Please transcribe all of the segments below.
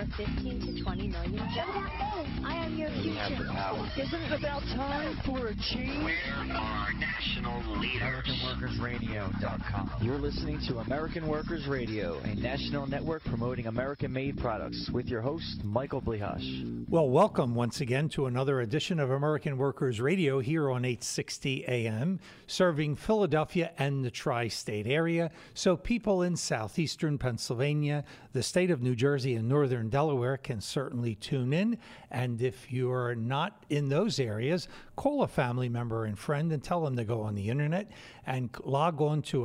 about 15 to 20 million jobs. I am your future. Isn't it about time for a change? Where are national leaders? AmericanWorkersRadio.com. You're listening to American Workers Radio, a national network promoting American-made products, with your host, Michael Blihash. Well, welcome once again to another edition of American Workers Radio here on 860 AM, serving Philadelphia and the tri-state area, so people in southeastern Pennsylvania, the state of New Jersey, and northern Delaware can certainly tune in. And if you're not in those areas, call a family member and friend and tell them to go on the internet and log on to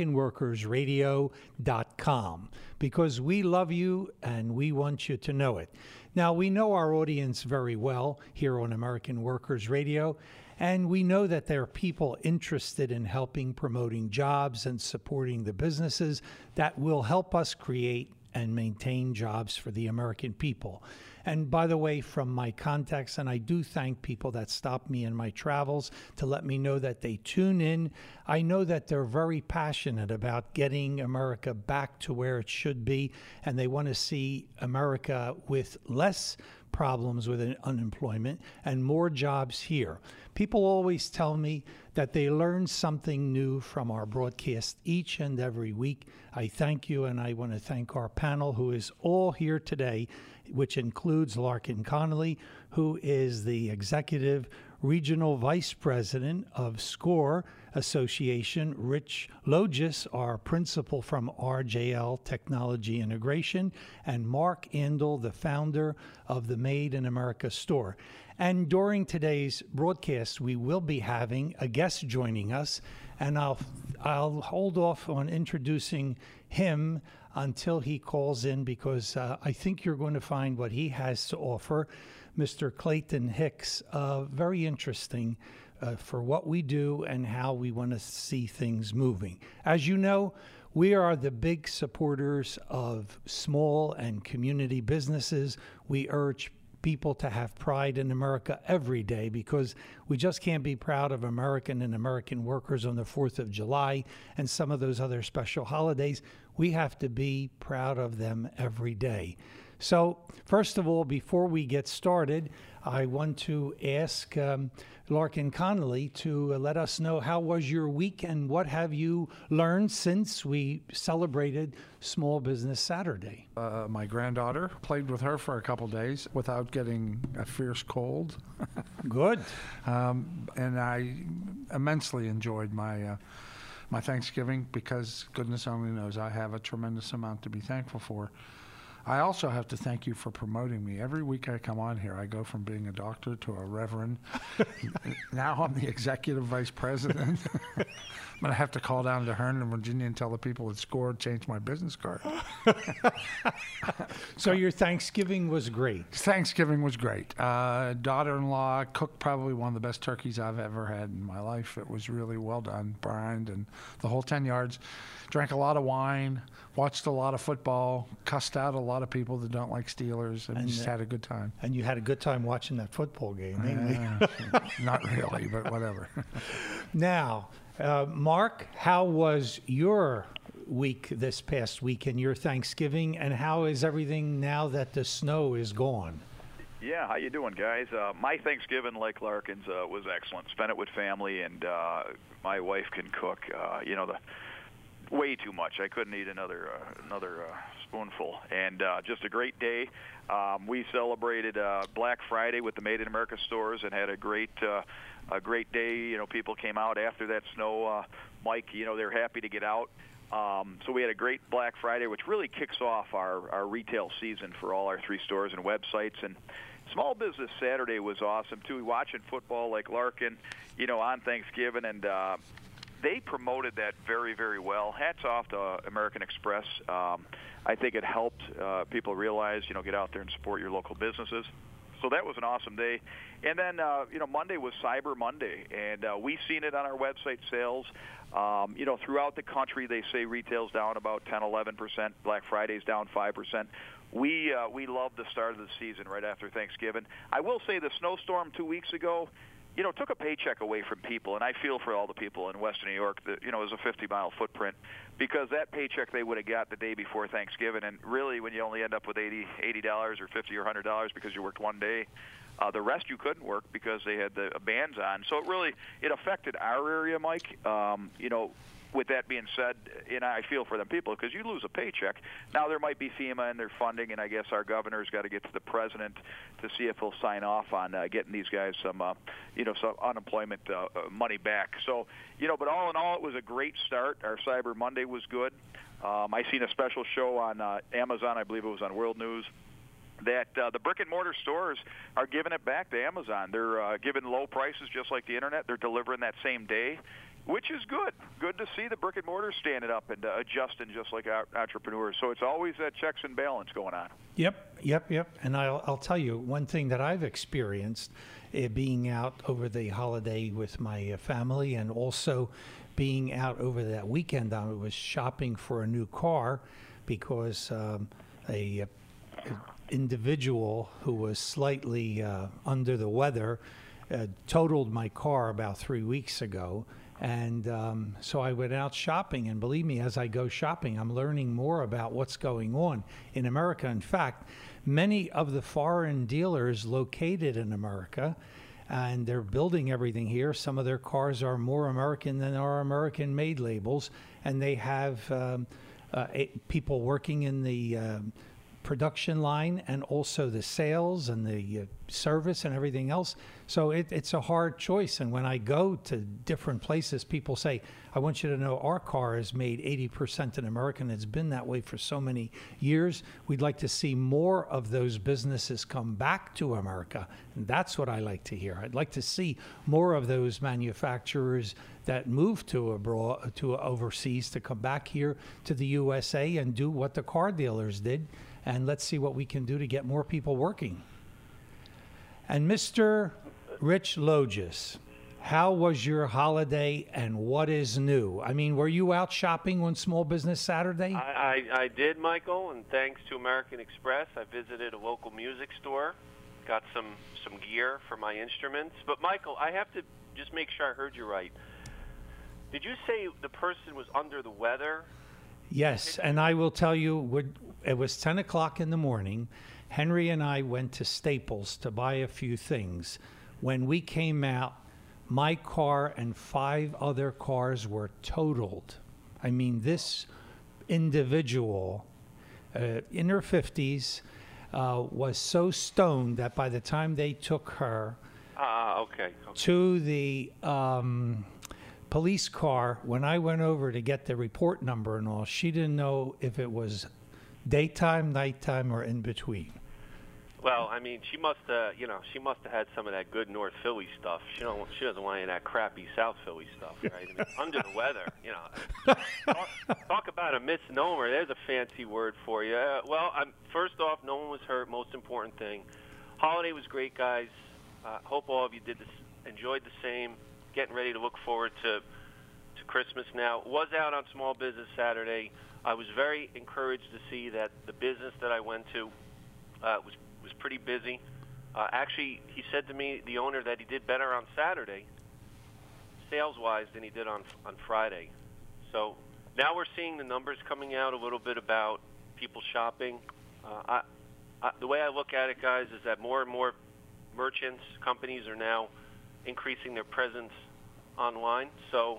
AmericanWorkersRadio.com, because we love you and we want you to know it. Now, we know our audience very well here on American Workers Radio, and we know that there are people interested in helping promoting jobs and supporting the businesses that will help us create and maintain jobs for the American people. And by the way, from my contacts, and I do thank people that stop me in my travels to let me know that they tune in, I know that they're very passionate about getting America back to where it should be, and they want to see America with less problems with unemployment and more jobs here. People always tell me that they learn something new from our broadcast each and every week. I thank you, and I want to thank our panel who is all here today, which includes Larkin Connolly, who is the Executive Regional Vice President of SCORE Association, Rich Logis, our principal from RJL Technology Integration, and Mark Andel, the founder of the Made in America store. And during today's broadcast, we will be having a guest joining us, and I'll hold off on introducing him until he calls in, because I think you're going to find what he has to offer. Mr. Clayton Hicks, very interesting for what we do and how we want to see things moving. As you know, we are the big supporters of small and community businesses. We urge people to have pride in America every day, because we just can't be proud of American and American workers on the 4th of July and some of those other special holidays. We have to be proud of them every day. So, first of all, before we get started, I want to ask Larkin Connolly to let us know, how was your week and what have you learned since we celebrated Small Business Saturday? My granddaughter, played with her for a couple days without getting a fierce cold. Good. And I immensely enjoyed my Thanksgiving, because goodness only knows I have a tremendous amount to be thankful for. I also have to thank you for promoting me. Every week I come on here, I go from being a doctor to a reverend. Now I'm the executive vice president. I'm going to have to call down to Herndon, Virginia, and tell the people at SCORE to change my business card. So your Thanksgiving was great. Thanksgiving was great. Daughter-in-law cooked probably one of the best turkeys I've ever had in my life. It was really well done, brined, and the whole 10 yards. Drank a lot of wine, watched a lot of football, cussed out a lot of people that don't like Steelers, and just had a good time. And you had a good time watching that football game, mainly. Not really, but whatever. Now, Mark, how was your week this past week and your Thanksgiving, and how is everything now that the snow is gone? Yeah, how you doing, guys? My Thanksgiving, like Larkin's, was excellent. Spent it with family, and my wife can cook. Way too much. I couldn't eat another spoonful. And just a great day. We celebrated Black Friday with the Made in America stores and had a great day. You know, people came out after that snow. Mike, they're happy to get out. So we had a great Black Friday, which really kicks off our retail season for all our 3 stores and websites. And Small Business Saturday was awesome, too. We watching football like Larkin, on Thanksgiving, and they promoted that very, very well. Hats off to American Express. I think it helped people realize, get out there and support your local businesses. So that was an awesome day. And then, Monday was Cyber Monday, and we've seen it on our website sales. Throughout the country, they say retail's down about 10, 11%. Black Friday's down 5%. We love the start of the season right after Thanksgiving. I will say the snowstorm 2 weeks ago, took a paycheck away from people, and I feel for all the people in Western New York that, it was a 50-mile footprint, because that paycheck they would have got the day before Thanksgiving, and really when you only end up with $80 or $50 or $100 because you worked one day, the rest you couldn't work because they had the bans on. So it affected our area, Mike. With that being said, I feel for them people because you lose a paycheck. Now there might be FEMA and their funding, and I guess our governor's got to get to the president to see if he'll sign off on getting these guys some unemployment money back. So, but all in all, it was a great start. Our Cyber Monday was good. I seen a special show on Amazon. I believe it was on World News, that the brick-and-mortar stores are giving it back to Amazon. They're giving low prices just like the Internet. They're delivering that same day, which is good. Good to see the brick-and-mortar standing up and adjusting just like entrepreneurs. So it's always that checks and balance going on. Yep. And I'll tell you, one thing that I've experienced being out over the holiday with my family, and also being out over that weekend, I was shopping for a new car because a individual who was slightly under the weather totaled my car about 3 weeks ago. And so I went out shopping, and believe me, as I go shopping, I'm learning more about what's going on in America. In fact, many of the foreign dealers located in America, and they're building everything here. Some of their cars are more American than our American-made labels, and they have people working in the production line and also the sales and the service and everything else. So it's a hard choice. And when I go to different places, people say, I want you to know our car is made 80% in America, and it's been that way for so many years. We'd like to see more of those businesses come back to America. And that's what I like to hear. I'd like to see more of those manufacturers that move to abroad, to overseas, to come back here to the USA and do what the car dealers did. And let's see what we can do to get more people working. And Mr. Rich Logis, how was your holiday and what is new? I mean, were you out shopping on Small Business Saturday? I did, Michael, and thanks to American Express, I visited a local music store, got some gear for my instruments. But, Michael, I have to just make sure I heard you right. Did you say the person was under the weather? Yes, and I will tell you, it was 10 o'clock in the morning. Henry and I went to Staples to buy a few things. When we came out, my car and 5 other cars were totaled. I mean, this individual, in her 50s, was so stoned that by the time they took her to the police car, when I went over to get the report number and all, she didn't know if it was daytime, nighttime, or in between. Well, I mean, she must have had some of that good North Philly stuff. She doesn't want any of that crappy South Philly stuff, right? I mean, under the weather, Talk about a misnomer. There's a fancy word for you. First off, no one was hurt. Most important thing. Holiday was great, guys. Hope all of you enjoyed the same. Getting ready to look forward to Christmas now. Was out on Small Business Saturday. I was very encouraged to see that the business that I went to was pretty busy. Actually, he said to me, the owner, that he did better on Saturday, sales-wise, than he did on Friday. So now we're seeing the numbers coming out a little bit about people shopping. The way I look at it, guys, is that more and more merchants, companies are now increasing their presence online. So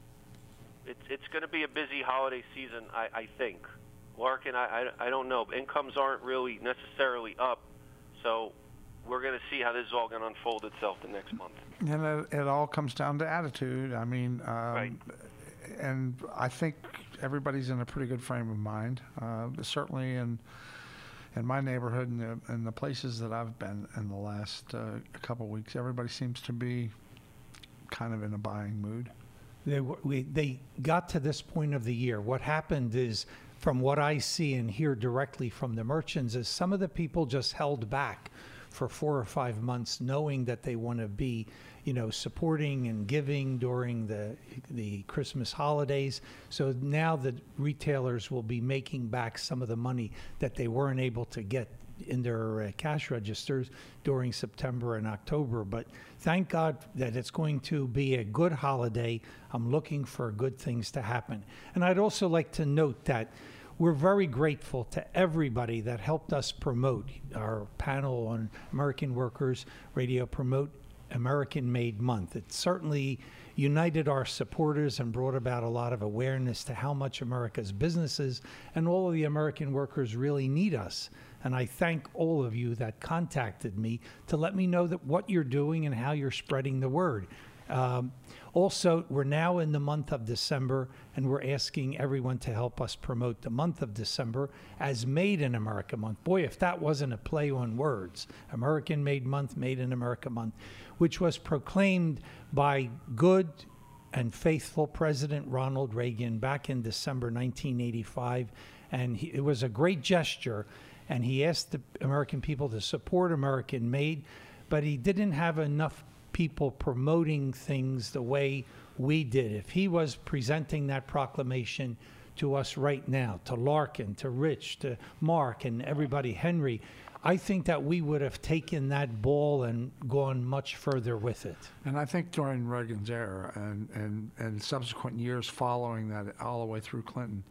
it's going to be a busy holiday season, I think. Larkin, I don't know. Incomes aren't really necessarily up, so we're going to see how this is all going to unfold itself the next month. And it all comes down to attitude. I mean, right. And I think everybody's in a pretty good frame of mind. Certainly in my neighborhood and the places that I've been in the last couple of weeks, everybody seems to be kind of in a buying mood. They got to this point of the year. What happened is, from what I see and hear directly from the merchants, is some of the people just held back for 4 or 5 months, knowing that they want to be, supporting and giving during the Christmas holidays. So now the retailers will be making back some of the money that they weren't able to get in their cash registers during September and October. But thank God that it's going to be a good holiday. I'm looking for good things to happen. And I'd also like to note that we're very grateful to everybody that helped us promote our panel on American Workers Radio, promote American Made Month. It certainly united our supporters and brought about a lot of awareness to how much America's businesses and all of the American workers really need us. And I thank all of you that contacted me to let me know that what you're doing and how you're spreading the word. Also, we're now in the month of December, and we're asking everyone to help us promote the month of December as Made in America Month. Boy, if that wasn't a play on words. American Made Month, Made in America Month, which was proclaimed by good and faithful President Ronald Reagan back in December 1985. And it was a great gesture, and he asked the American people to support American Made, but he didn't have enough people promoting things the way we did. If he was presenting that proclamation to us right now, to Larkin, to Rich, to Mark, and everybody, Henry, I think that we would have taken that ball and gone much further with it. And I think during Reagan's era and subsequent years following that, all the way through Clinton,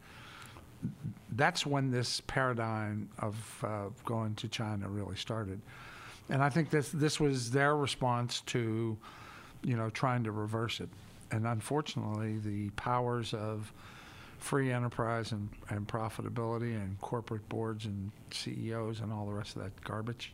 that's when this paradigm of going to China really started. And I think this was their response to, trying to reverse it. And unfortunately, the powers of free enterprise and profitability and corporate boards and CEOs and all the rest of that garbage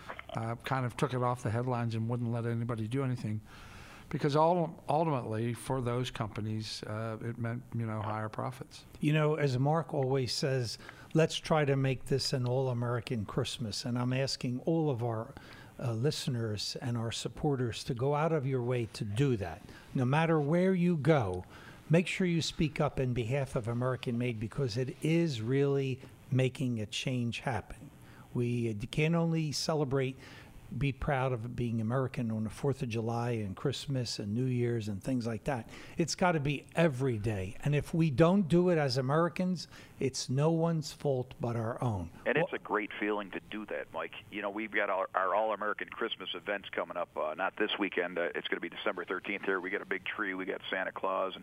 kind of took it off the headlines and wouldn't let anybody do anything. Because ultimately, for those companies, it meant, higher profits. As Mark always says, let's try to make this an all-American Christmas. And I'm asking all of our listeners and our supporters to go out of your way to do that. No matter where you go, make sure you speak up in behalf of American Made, because it is really making a change happen. We can only celebrate, be proud of being American on the 4th of July and Christmas and New Year's and things like that. It's got to be every day. And if we don't do it as Americans, it's no one's fault but our own. And it's a great feeling to do that, Mike. We've got our All-American Christmas events coming up, not this weekend. It's going to be December 13th here. We got a big tree. We got Santa Claus.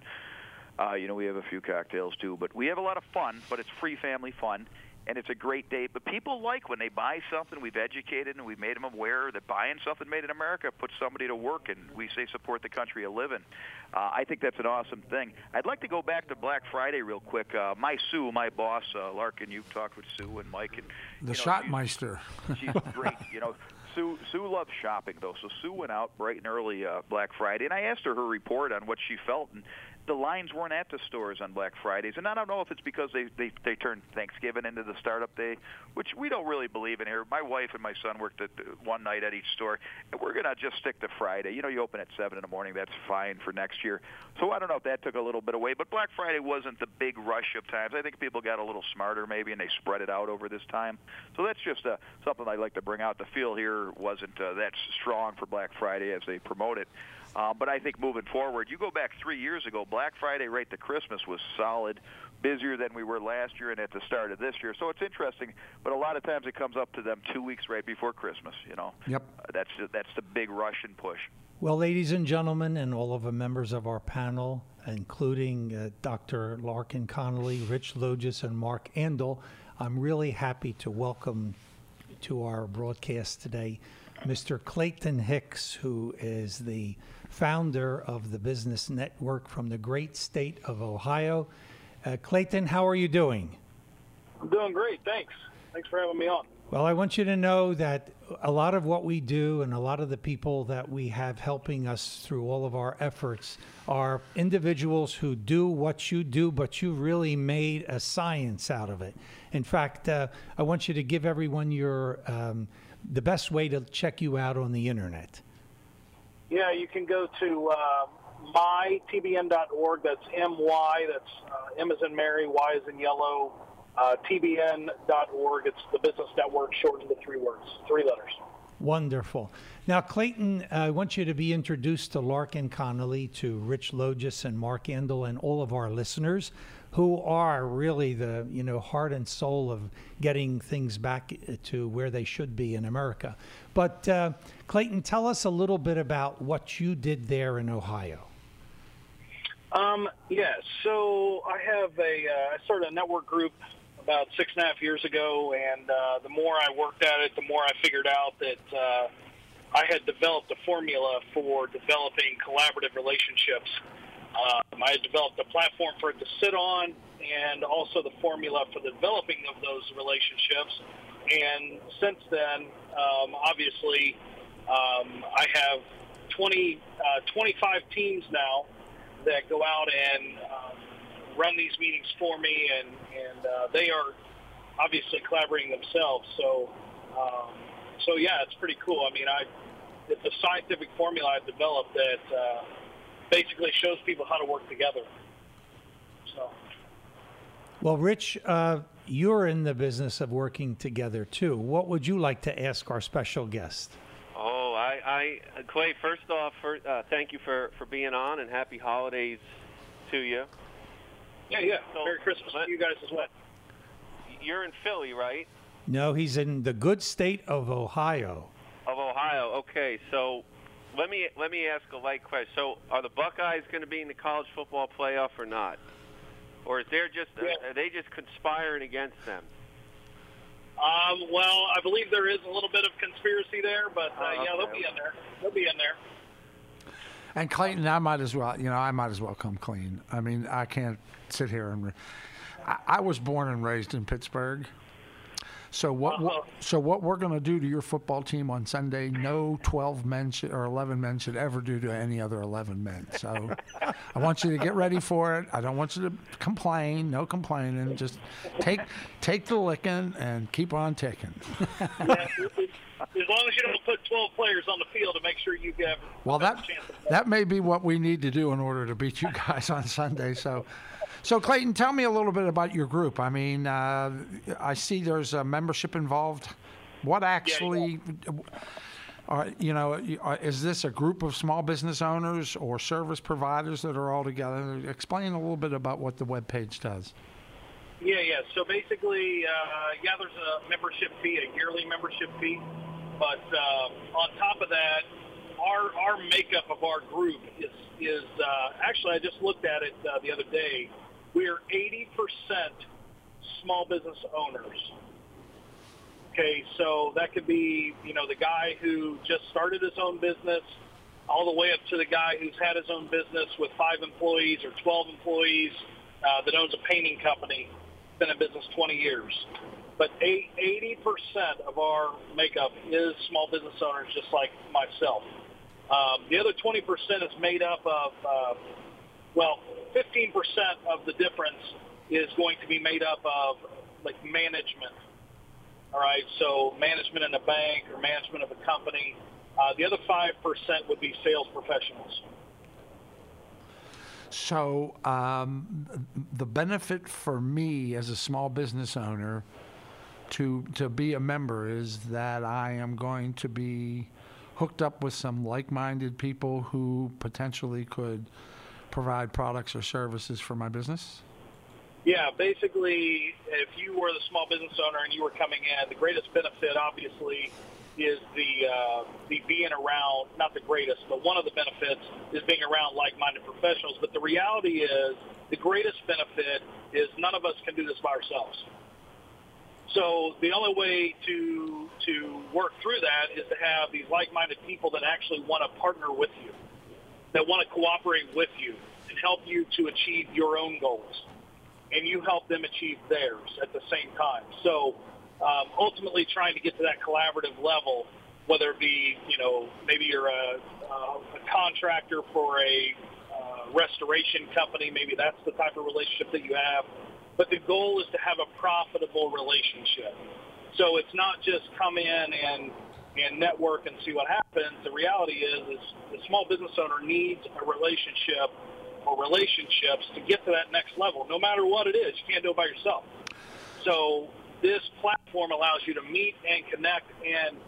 And, we have a few cocktails, too. But we have a lot of fun, but it's free family fun. And it's a great day. But people like when they buy something, we've educated and we've made them aware that buying something made in America puts somebody to work, and we say support the country you live in. I think that's an awesome thing. I'd like to go back to Black Friday real quick. Sue, my boss, Larkin, you've talked with Sue and Mike. And the Shotmeister. She's great. Sue loves shopping, though. So Sue went out bright and early Black Friday, and I asked her report on what she felt. And the lines weren't at the stores on Black Fridays, and I don't know if it's because they turned Thanksgiving into the startup day, which we don't really believe in here. My wife and my son worked at one night at each store, and we're going to just stick to Friday. You open at 7 in the morning, that's fine for next year. So I don't know if that took a little bit away, but Black Friday wasn't the big rush of times. I think people got a little smarter maybe, and they spread it out over this time. So that's just something I'd like to bring out. The feel here wasn't that strong for Black Friday as they promote it. But I think moving forward, you go back 3 years ago, Black Friday right to Christmas was solid, busier than we were last year and at the start of this year. So it's interesting, but a lot of times it comes up to them 2 weeks right before Christmas, Yep. That's the big rush and push. Well, ladies and gentlemen, and all of the members of our panel, including Dr. Larkin Connolly, Rich Logis, and Mark Andel, I'm really happy to welcome to our broadcast today Mr. Clayton Hicks, who is the founder of the Business Network from the great state of Ohio. Clayton, how are you doing? I'm doing great, thanks. Thanks for having me on. Well, I want you to know that a lot of what we do and a lot of the people that we have helping us through all of our efforts are individuals who do what you do, but you really made a science out of it. In fact, I want you to give everyone your the best way to check you out on the internet. Yeah, you can go to mytbn.org. That's M-Y. That's M as in Mary, Y as in yellow, tbn.org. It's the Business Network, shortened to 3 words, 3 letters. Wonderful. Now, Clayton, I want you to be introduced to Larkin Connolly, to Rich Logis and Mark Andel, and all of our listeners who are really the heart and soul of getting things back to where they should be in America. But Clayton, tell us a little bit about what you did there in Ohio. Yeah, so I started a network group about 6.5 years ago, and the more I worked at it, the more I figured out that I had developed a formula for developing collaborative relationships. I had developed a platform for it to sit on, and also the formula for the developing of those relationships. And since then, obviously, I have 25 teams now that go out and run these meetings for me, and they are obviously collaborating themselves. So yeah, it's pretty cool. I mean, it's a scientific formula I've developed that basically shows people how to work together. So. Well, Rich, you're in the business of working together too. What would you like to ask our special guest? Oh, Clay, first off, thank you for being on, and happy holidays to you. Yeah. So, Merry Christmas to you guys as well. You're in Philly, right? No, he's in the good state of Ohio. Of Ohio, okay. So let me ask a light question. So are the Buckeyes going to be in the college football playoff or not? Or are they just conspiring against them? Well, I believe there is a little bit of conspiracy there, but okay. yeah, they'll be in there. They'll be in there. And Clayton, I might as well come clean. I mean, I can't sit here and. I was born and raised in Pittsburgh. So what we're going to do to your football team on Sunday, no 12 men or 11 men should ever do to any other 11 men. So I want you to get ready for it. I don't want you to complain. No complaining. Just take the licking and keep on ticking. Yeah, as long as you don't put 12 players on the field to make sure you have a chance. That may be what we need to do in order to beat you guys on Sunday. So Clayton, tell me a little bit about your group. I mean, I see there's a membership involved. What actually, is this a group of small business owners or service providers that are all together? Explain a little bit about what the webpage does. Yeah. So basically, there's a membership fee, a yearly membership fee. But on top of that, our makeup of our group is actually, I just looked at it the other day. We are 80% small business owners. Okay, so that could be, the guy who just started his own business all the way up to the guy who's had his own business with 5 employees or 12 employees that owns a painting company, been in business 20 years. But 80% of our makeup is small business owners just like myself. The other 20% is made up of 15% of the difference is going to be made up of like management. All right, so management in a bank or management of a company. The other 5% would be sales professionals. So the benefit for me as a small business owner to be a member is that I am going to be hooked up with some like-minded people who potentially could provide products or services for my business? Yeah, basically, if you were the small business owner and you were coming in, the greatest benefit, obviously, is the being around, not the greatest, but one of the benefits is being around like-minded professionals. But the reality is the greatest benefit is none of us can do this by ourselves. So the only way to work through that is to have these like-minded people that actually want to partner with you, that want to cooperate with you and help you to achieve your own goals, and you help them achieve theirs at the same time. So ultimately trying to get to that collaborative level, whether it be, maybe you're a contractor for a restoration company, maybe that's the type of relationship that you have. But the goal is to have a profitable relationship. So it's not just come in and network and see what happens. The reality is the small business owner needs a relationship or relationships to get to that next level, no matter what it is. You can't do it by yourself. So this platform allows you to meet and connect and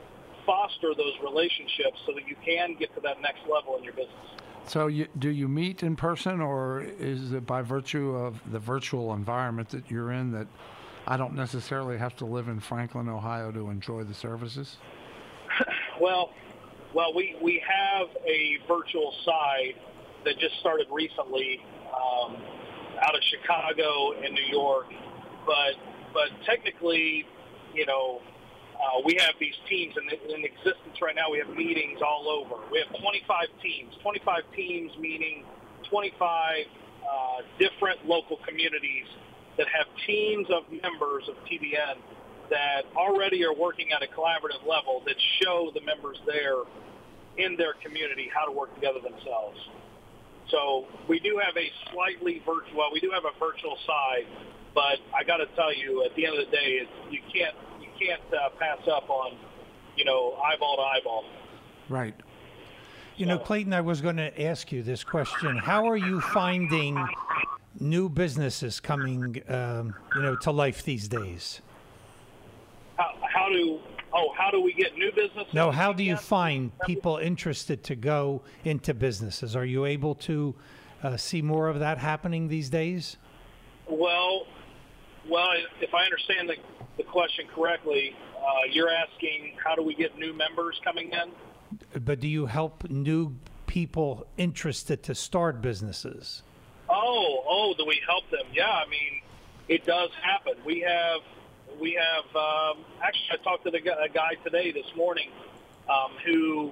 foster those relationships so that you can get to that next level in your business. So do you meet in person, or is it by virtue of the virtual environment that you're in that I don't necessarily have to live in Franklin, Ohio to enjoy the services? Well, we have a virtual side that just started recently out of Chicago and New York, but technically, we have these teams in existence right now. We have meetings all over. We have 25 teams. 25 teams meaning 25 different local communities that have teams of members of TBN that already are working at a collaborative level that show the members there in their community how to work together themselves. So we do have a virtual side, but I got to tell you, at the end of the day, you can't pass up on, eyeball to eyeball. Right. Clayton, I was going to ask you this question. How are you finding new businesses coming, to life these days? How do we get new business? No, how do you find people interested to go into businesses? Are you able to see more of that happening these days? Well, if I understand the question correctly, you're asking how do we get new members coming in? But do you help new people interested to start businesses? Do we help them? Yeah, I mean, it does happen. We have. Actually, I talked to a guy today, this morning, who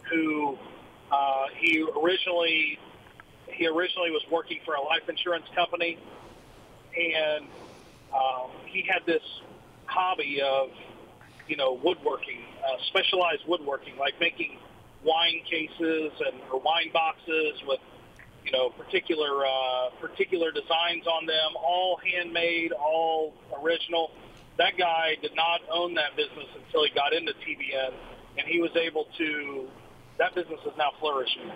he originally was working for a life insurance company, and he had this hobby of woodworking, specialized woodworking, like making wine cases or wine boxes with particular designs on them, all handmade, all original. That guy did not own that business until he got into TBN, and he was able to. That business is now flourishing.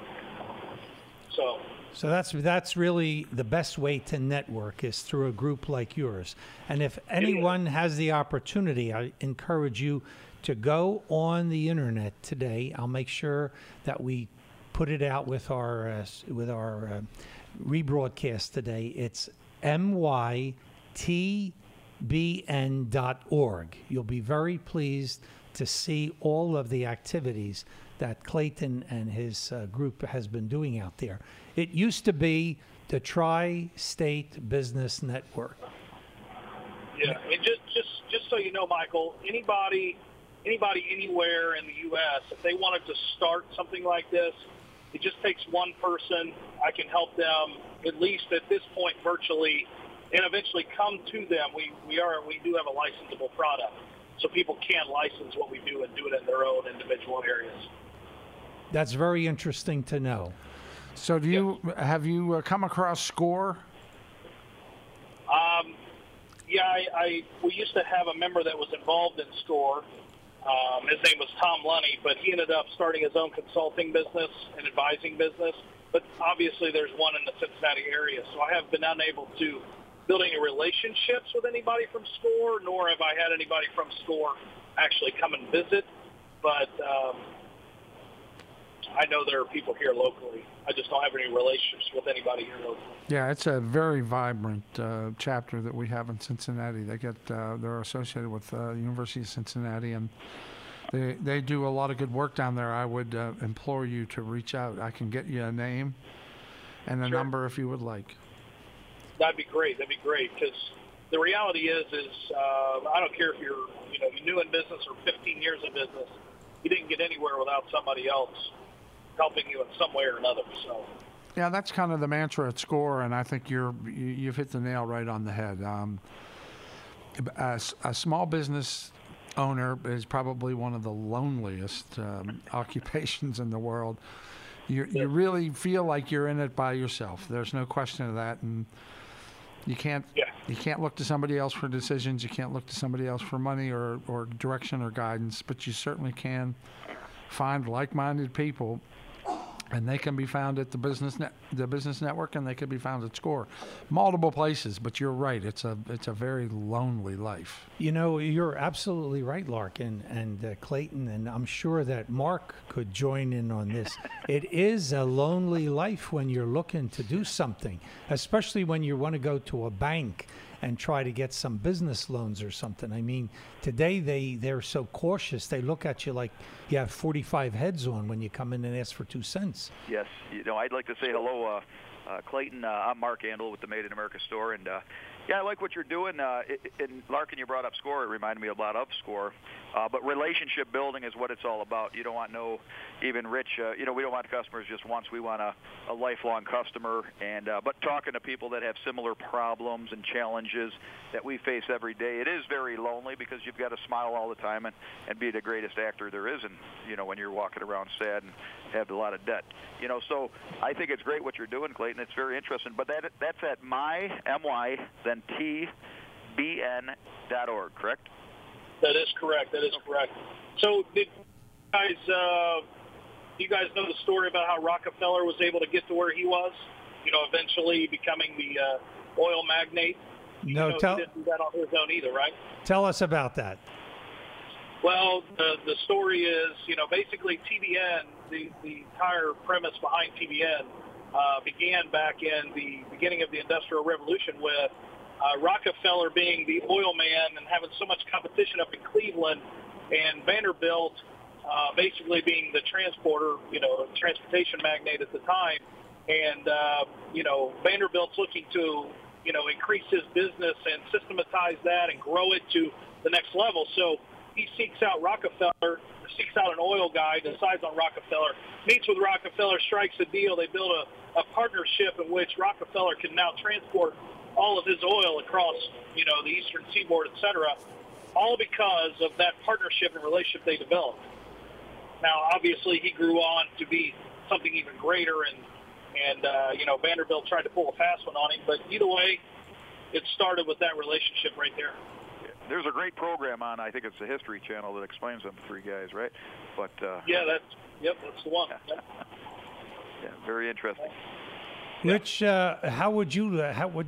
So that's really the best way to network, is through a group like yours. And if anyone has the opportunity, I encourage you to go on the internet today. I'll make sure that we put it out with our rebroadcast today. It's mytbn.org. You'll be very pleased to see all of the activities that Clayton and his group has been doing out there. It used to be the Tri-State Business Network. Yeah, and just so you know, Michael, anybody anywhere in the U.S., if they wanted to start something like this, it just takes one person. I can help them, at least at this point, virtually, and eventually come to them. We do have a licensable product, so people can license what we do and do it in their own individual areas. That's very interesting to know. So have you come across SCORE? We used to have a member that was involved in SCORE. His name was Tom Lunny, but he ended up starting his own consulting business and advising business. But obviously there's one in the Cincinnati area. So I have been unable to build any relationships with anybody from SCORE, nor have I had anybody from SCORE actually come and visit. But I know there are people here locally. I just don't have any relationships with anybody here locally. Yeah, it's a very vibrant chapter that we have in Cincinnati. They're associated with the University of Cincinnati, and they do a lot of good work down there. I would implore you to reach out. I can get you a name and a number if you would like. That'd be great. Because the reality is I don't care if you're new in business or 15 years in business. You didn't get anywhere without somebody else helping you in some way or another. So. Yeah, that's kind of the mantra at SCORE, and I think you've hit the nail right on the head. A small business owner is probably one of the loneliest occupations in the world. You really feel like you're in it by yourself. There's no question of that, and you can't look to somebody else for decisions. You can't look to somebody else for money or direction or guidance, but you certainly can find like-minded people And they can be found at the Business Network, and they can be found at SCORE, multiple places. But you're right; it's a very lonely life. You know, you're absolutely right, Larkin and Clayton, and I'm sure that Mark could join in on this. It is a lonely life when you're looking to do something, especially when you want to go to a bank and try to get some business loans or something. I mean, today they're so cautious. They look at you like you have 45 heads on when you come in and ask for 2 cents. Yes, I'd like to say hello, Clayton. I'm Mark Andel with the Made in America store, and yeah, I like what you're doing. And Larkin, you brought up SCORE. It reminded me a lot of SCORE. But relationship building is what it's all about. You don't want even rich. We don't want customers just once. We want a lifelong customer. And but talking to people that have similar problems and challenges that we face every day, it is very lonely because you've got to smile all the time and be the greatest actor there is. And when you're walking around sad and have a lot of debt. So I think it's great what you're doing, Clayton. It's very interesting. But that's at my then TBN.org, correct? That is correct. So did you guys know the story about how Rockefeller was able to get to where he was? Eventually becoming the oil magnate. No, he didn't do that on his own either, right? Tell us about that. Well, the story is, basically TBN, the entire premise behind TBN began back in the beginning of the Industrial Revolution with Rockefeller being the oil man and having so much competition up in Cleveland, and Vanderbilt basically being the transporter, transportation magnate at the time. And, Vanderbilt's looking to, increase his business and systematize that and grow it to the next level. So he seeks out an oil guy, decides on Rockefeller, meets with Rockefeller, strikes a deal. They build a partnership in which Rockefeller can now transport all of his oil across, the eastern seaboard, et cetera, all because of that partnership and relationship they developed. Now, obviously, he grew on to be something even greater, and Vanderbilt tried to pull a fast one on him. But either way, it started with that relationship right there. There's a great program on, I think it's the History Channel, that explains them three guys, right? But that's the one. Yeah, very interesting. Rich, how would you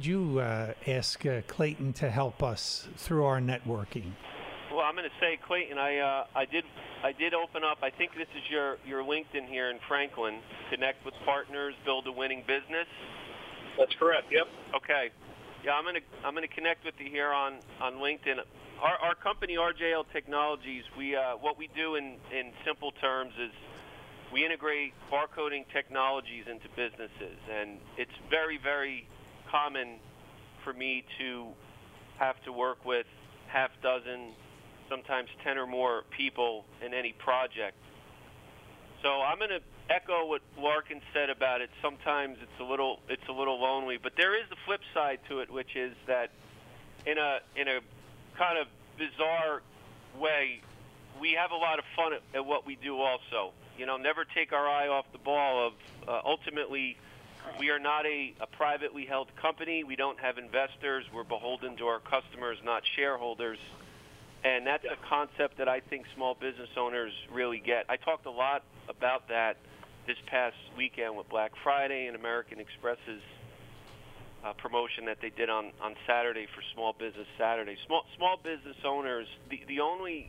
ask Clayton to help us through our networking? Well, I'm going to say, Clayton, I did open up. I think this is your LinkedIn here in Franklin. Connect with partners, build a winning business. That's correct. Yep. Okay. Yeah, I'm gonna connect with you here on LinkedIn. Our company, RJL Technologies, what we do in simple terms is we integrate barcoding technologies into businesses, and it's very, very common for me to have to work with half dozen, sometimes 10 or more people in any project. So I'm going to echo what Larkin said about it. Sometimes it's a little lonely, but there is the flip side to it, which is that in a kind of bizarre way, we have a lot of fun at what we do also. Never take our eye off the ball of ultimately we are not a privately held company. We don't have investors. We're beholden to our customers, not shareholders. And that's a concept that I think small business owners really get. I talked a lot about that this past weekend with Black Friday and American Express's promotion that they did on Saturday for Small Business Saturday. Small business owners, the only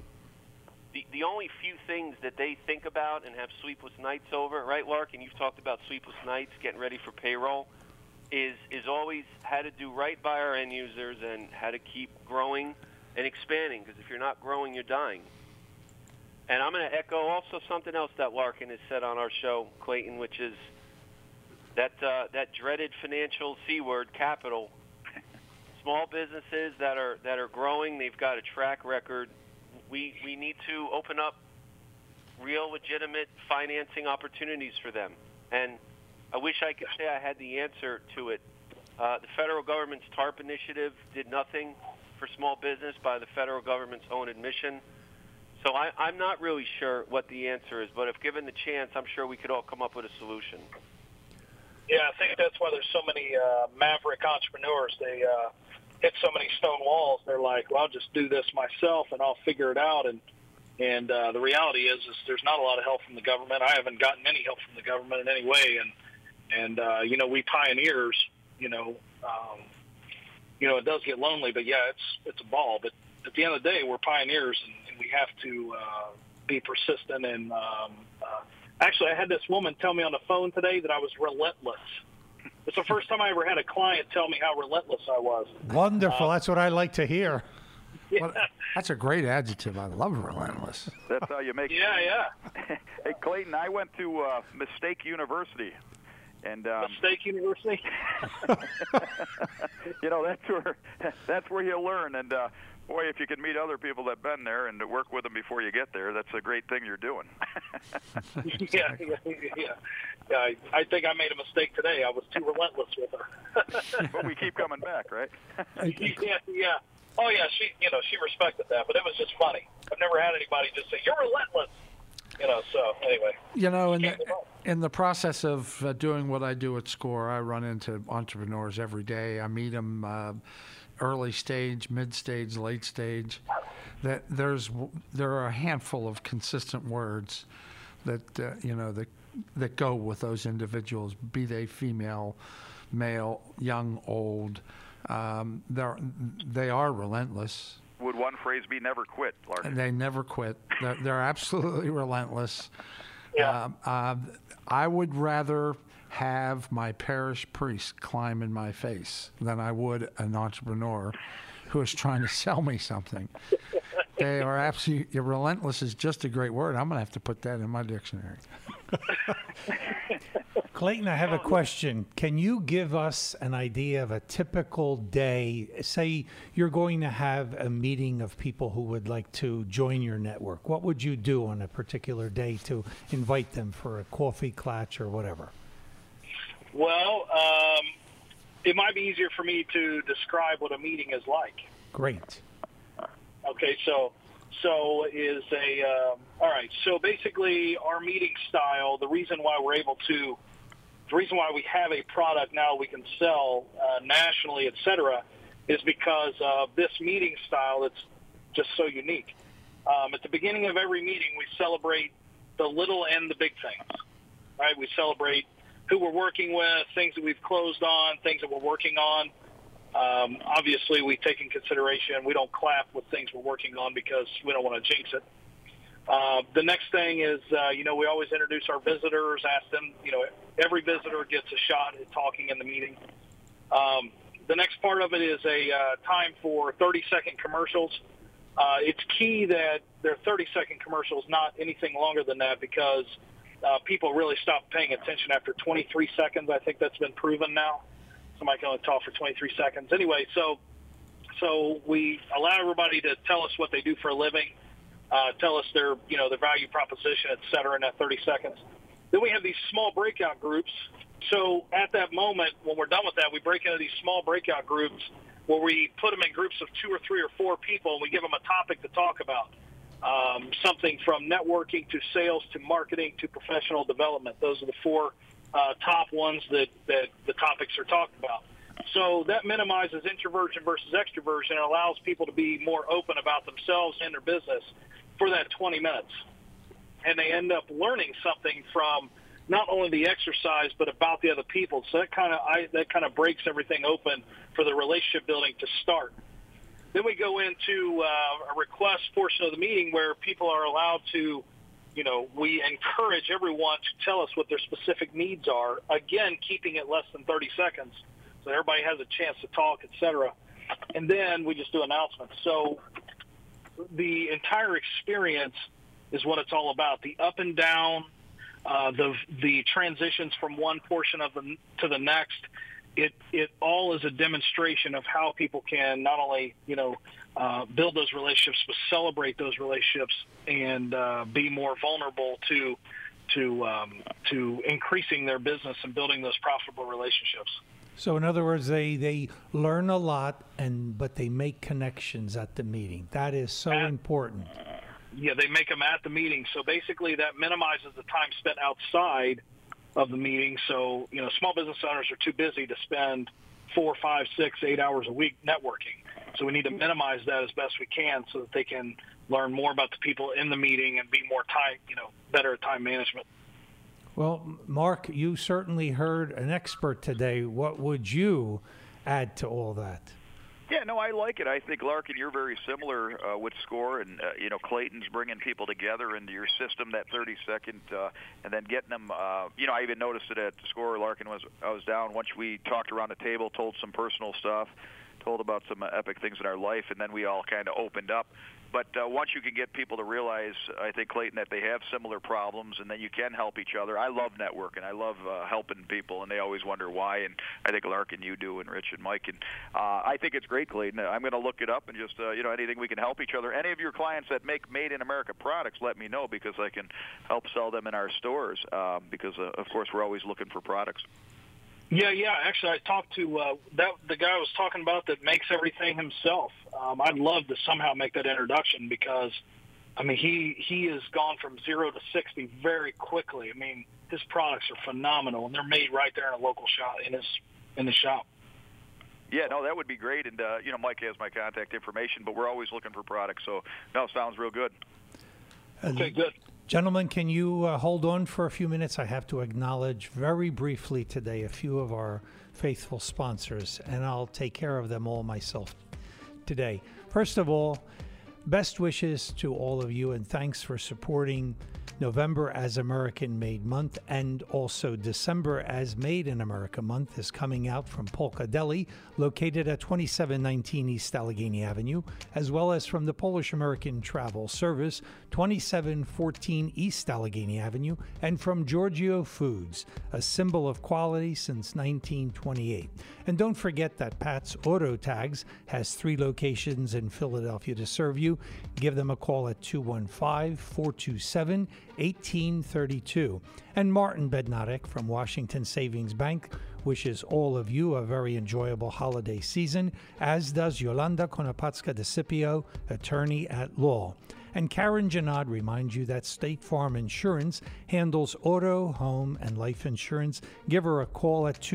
few things that they think about and have sleepless nights over, right, Larkin? You've talked about sleepless nights, getting ready for payroll, is always how to do right by our end users and how to keep growing and expanding, because if you're not growing, you're dying. And I'm going to echo also something else that Larkin has said on our show, Clayton, which is that dreaded financial C word, capital. Small businesses that are growing, they've got a track record. We need to open up real, legitimate financing opportunities for them. And I wish I could say I had the answer to it. The federal government's TARP initiative did nothing for small business by the federal government's own admission. So I'm not really sure what the answer is, but if given the chance, I'm sure we could all come up with a solution. Yeah, I think that's why there's so many maverick entrepreneurs. They hit so many stone walls. They're like, well, I'll just do this myself and I'll figure it out. And And the reality is there's not a lot of help from the government. I haven't gotten any help from the government in any way. And we pioneers, it does get lonely, but yeah, it's a ball. But at the end of the day, we're pioneers, and we have to be persistent. And actually, I had this woman tell me on the phone today that I was relentless. It's the first time I ever had a client tell me how relentless I was. Wonderful. That's what I like to hear. Yeah. Well, that's a great adjective. I love relentless. That's how you make it. Yeah. Hey, Clayton, I went to Mistake University. And Mistake University? that's where you learn. And, boy, if you can meet other people that have been there and work with them before you get there, that's a great thing you're doing. Yeah. I think I made a mistake today. I was too relentless with her. But we keep coming back, right? Yeah. Oh, yeah, she respected that, but it was just funny. I've never had anybody just say, "You're relentless." So anyway. In the process of doing what I do at SCORE, I run into entrepreneurs every day. I meet them early stage, mid stage, late stage. There are a handful of consistent words that that go with those individuals, be they female, male, young, old. They are relentless. Would one phrase be never quit, Larkin? They never quit. They're absolutely relentless. Yeah. I would rather have my parish priest climb in my face than I would an entrepreneur who is trying to sell me something. They are absolutely relentless is just a great word. I'm going to have to put that in my dictionary. Clayton, I have a question. Can you give us an idea of a typical day? Say you're going to have a meeting of people who would like to join your network. What would you do on a particular day to invite them for a coffee clutch or whatever? Well, it might be easier for me to describe what a meeting is like. Great. Okay, so all right. So basically, our meeting style, the reason why we have a product now we can sell nationally, et cetera, is because of this meeting style that's just so unique. At the beginning of every meeting, we celebrate the little and the big things. Right? We celebrate who we're working with, things that we've closed on, things that we're working on. Obviously, we take in consideration, we don't clap with things we're working on because we don't want to jinx it. The next thing is, we always introduce our visitors, ask them, every visitor gets a shot at talking in the meeting. The next part of it is a time for 30-second commercials. It's key that they're 30-second commercials, not anything longer than that, because people really stop paying attention after 23 seconds. I think that's been proven now. Somebody can only talk for 23 seconds. Anyway, so we allow everybody to tell us what they do for a living, tell us their value proposition, et cetera, in that 30 seconds. Then we have these small breakout groups. So at that moment, when we're done with that, we break into these small breakout groups where we put them in groups of 2 or 3 or 4 people, and we give them a topic to talk about, something from networking to sales to marketing to professional development. Those are the 4 top ones that the topics are talked about. So that minimizes introversion versus extroversion and allows people to be more open about themselves and their business for that 20 minutes. And they end up learning something from not only the exercise but about the other people. So that kind of breaks everything open for the relationship building to start. Then we go into a request portion of the meeting where people are allowed to, we encourage everyone to tell us what their specific needs are, again, keeping it less than 30 seconds so everybody has a chance to talk, et cetera. And then we just do announcements. So the entire experience is what it's all about, the up and down, the transitions from one portion of to the next. It all is a demonstration of how people can not only, build those relationships, but celebrate those relationships and be more vulnerable to increasing their business and building those profitable relationships. So in other words, they learn a lot, but they make connections at the meeting. That is so important. Yeah, they make them at the meeting. So basically that minimizes the time spent outside of the meeting. So, small business owners are too busy to spend 4, 5, 6, 8 hours a week networking. So we need to minimize that as best we can so that they can learn more about the people in the meeting, and be more time, better at time management. Well, Mark, you certainly heard an expert today. What would you add to all that? Yeah, no, I like it. I think, Larkin, you're very similar with SCORE, and, Clayton's bringing people together into your system, that 30-second, and then getting them, I even noticed it at SCORE. Larkin, I was down. Once we talked around the table, told some personal stuff, told about some epic things in our life, and then we all kind of opened up. But once you can get people to realize, I think, Clayton, that they have similar problems and then you can help each other. I love networking. I love helping people, and they always wonder why. And I think Larkin, you do, and Rich and Mike. And I think it's great, Clayton. I'm going to look it up and just, anything we can help each other. Any of your clients that make made-in-America products, let me know, because I can help sell them in our stores because, of course, we're always looking for products. Yeah. Actually, I talked to the guy I was talking about that makes everything himself. I'd love to somehow make that introduction because, he has gone from 0 to 60 very quickly. His products are phenomenal, and they're made right there in a local shop in the shop. Yeah, no, that would be great. And Mike has my contact information, but we're always looking for products. So, no, sounds real good. Okay, good. Gentlemen, can you hold on for a few minutes? I have to acknowledge very briefly today a few of our faithful sponsors, and I'll take care of them all myself today. First of all, best wishes to all of you, and thanks for supporting November as American Made Month, and also December as Made in America Month is coming out from Polka Deli, located at 2719 East Allegheny Avenue, as well as from the Polish American Travel Service, 2714 East Allegheny Avenue, and from Giorgio Foods, a symbol of quality since 1928. And don't forget that Pat's Auto Tags has 3 locations in Philadelphia to serve you. Give them a call at 215-427-1832. And Martin Bednarik from Washington Savings Bank wishes all of you a very enjoyable holiday season, as does Yolanda Konopatska de Scipio, attorney at law. And Karen Janad reminds you that State Farm Insurance handles auto, home, and life insurance. Give her a call at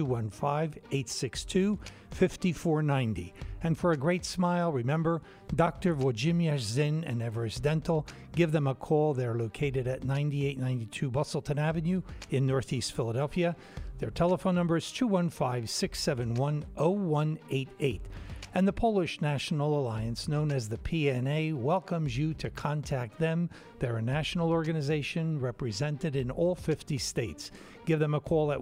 215-862-5490. And for a great smile, remember Dr. Wojciech Zinn and Everest Dental. Give them a call. They're located at 9892 Bustleton Avenue in Northeast Philadelphia. Their telephone number is 215-671-0188. And the Polish National Alliance, known as the PNA, welcomes you to contact them. They're a national organization represented in all 50 states. Give them a call at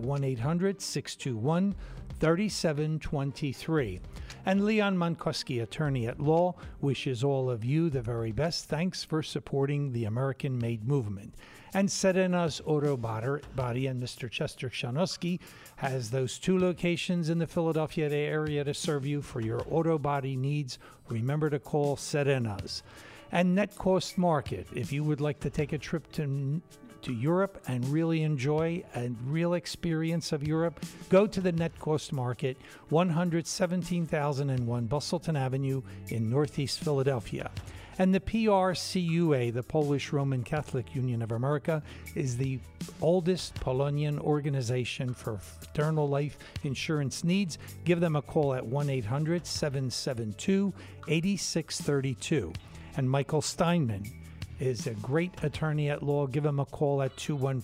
1-800-621-3723. And Leon Mankoski, attorney at law, wishes all of you the very best. Thanks for supporting the American-made movement. And Serena's Auto Body and Mr. Chester Kshanowski has those 2 locations in the Philadelphia area to serve you for your auto body needs. Remember to call Serena's. And Net Cost Market, if you would like to take a trip to Europe and really enjoy a real experience of Europe, go to the Net Cost Market, 117,001 Bustleton Avenue in Northeast Philadelphia. And the PRCUA, the Polish Roman Catholic Union of America, is the oldest Polonian organization for fraternal life insurance needs. Give them a call at 1-800-772-8632. And Michael Steinman is a great attorney at law. Give him a call at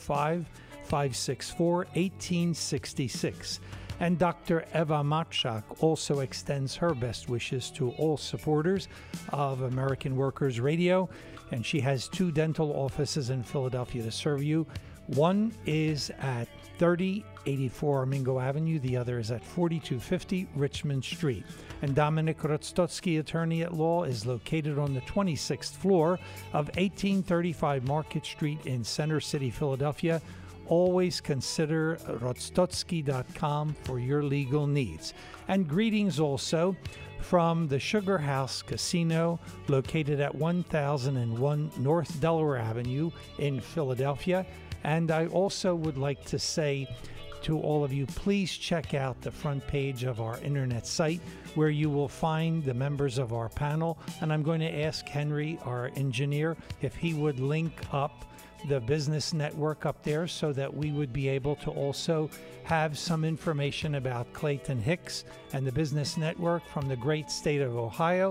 215-564-1866. And Dr. Eva Matchak also extends her best wishes to all supporters of American Workers Radio. And she has 2 dental offices in Philadelphia to serve you. One is at 3084 Armingo Avenue. The other is at 4250 Richmond Street. And Dominic Rostowski, attorney at law, is located on the 26th floor of 1835 Market Street in Center City, Philadelphia. Always consider Rostowski.com for your legal needs. And greetings also from the Sugar House Casino, located at 1001 North Delaware Avenue in Philadelphia. And I also would like to say to all of you, please check out the front page of our internet site, where you will find the members of our panel. And I'm going to ask Henry, our engineer, if he would link up the business network up there so that we would be able to also have some information about Clayton Hicks and the business network from the great state of Ohio.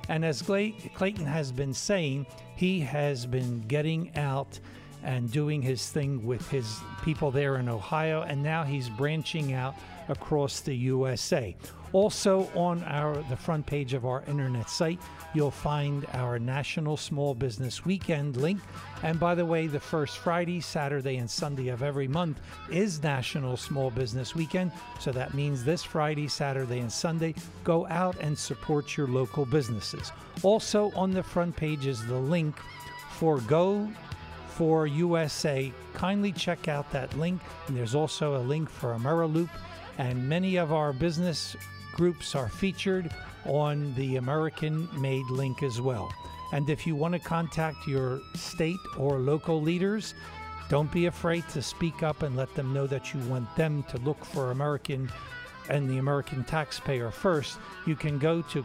And as Clayton has been saying, he has been getting out and doing his thing with his people there in Ohio, and now he's branching out across the USA. Also on the front page of our internet site, you'll find our National Small Business Weekend link. And by the way, the first Friday, Saturday, and Sunday of every month is National Small Business Weekend. So that means this Friday, Saturday, and Sunday, go out and support your local businesses. Also on the front page is the link for Go for USA. Kindly check out that link. And there's also a link for AmeriLoop. And many of our business groups are featured on the American Made link as well. And if you want to contact your state or local leaders, don't be afraid to speak up and let them know that you want them to look for American and the American taxpayer first. You can go to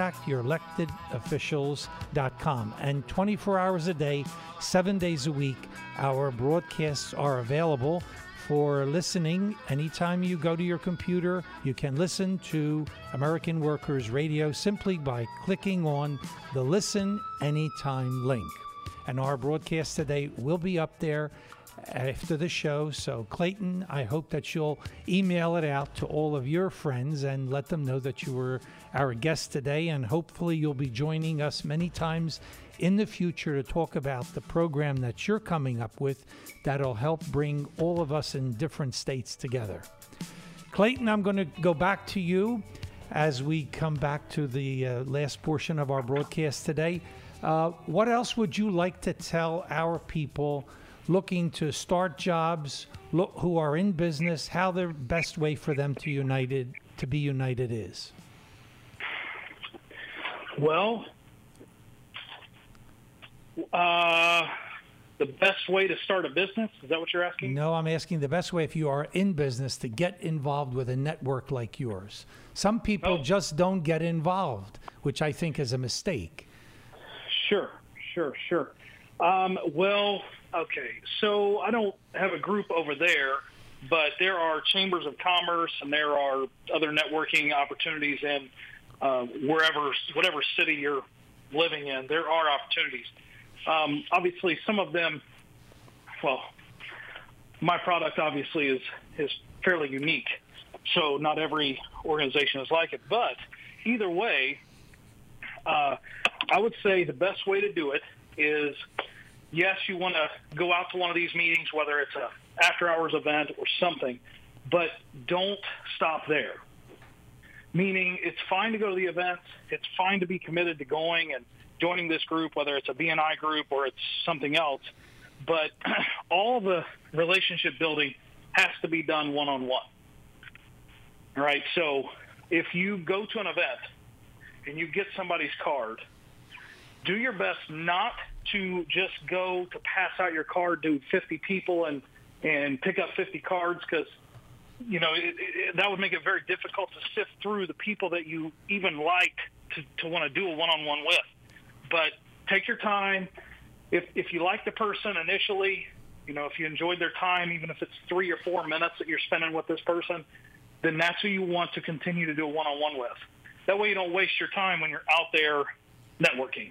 contactyourelectedofficials.com. And 24 hours a day, 7 days a week, our broadcasts are available for listening. Anytime you go to your computer, you can listen to American Workers Radio simply by clicking on the Listen Anytime link. And our broadcast today will be up there after the show. So Clayton, I hope that you'll email it out to all of your friends and let them know that you were our guest today. And hopefully you'll be joining us many times in the future to talk about the program that you're coming up with that'll help bring all of us in different states together. Clayton, I'm going to go back to you as we come back to the last portion of our broadcast today. What else would you like to tell our people looking to start jobs, who are in business, how the best way for them to be united is? Well, the best way to start a business? Is that what you're asking? No, I'm asking the best way if you are in business to get involved with a network like yours. Some people just don't get involved, which I think is a mistake. Sure. Well, okay, so I don't have a group over there, but there are chambers of commerce and there are other networking opportunities in whatever city you're living in. There are opportunities. Obviously, some of them, well, my product obviously is fairly unique, so not every organization is like it. But either way, I would say the best way to do it is, yes, you want to go out to one of these meetings, whether it's a after-hours event or something, but don't stop there. Meaning it's fine to go to the events. It's fine to be committed to going and joining this group, whether it's a BNI group or it's something else. But all the relationship building has to be done one-on-one. All right, so if you go to an event and you get somebody's card, do your best not to just go to pass out your card to 50 people and pick up 50 cards, because that would make it very difficult to sift through the people that you even like to want to do a one-on-one with. But take your time. If you like the person initially, if you enjoyed their time, even if it's 3 or 4 minutes that you're spending with this person, then that's who you want to continue to do a one-on-one with. That way you don't waste your time when you're out there networking.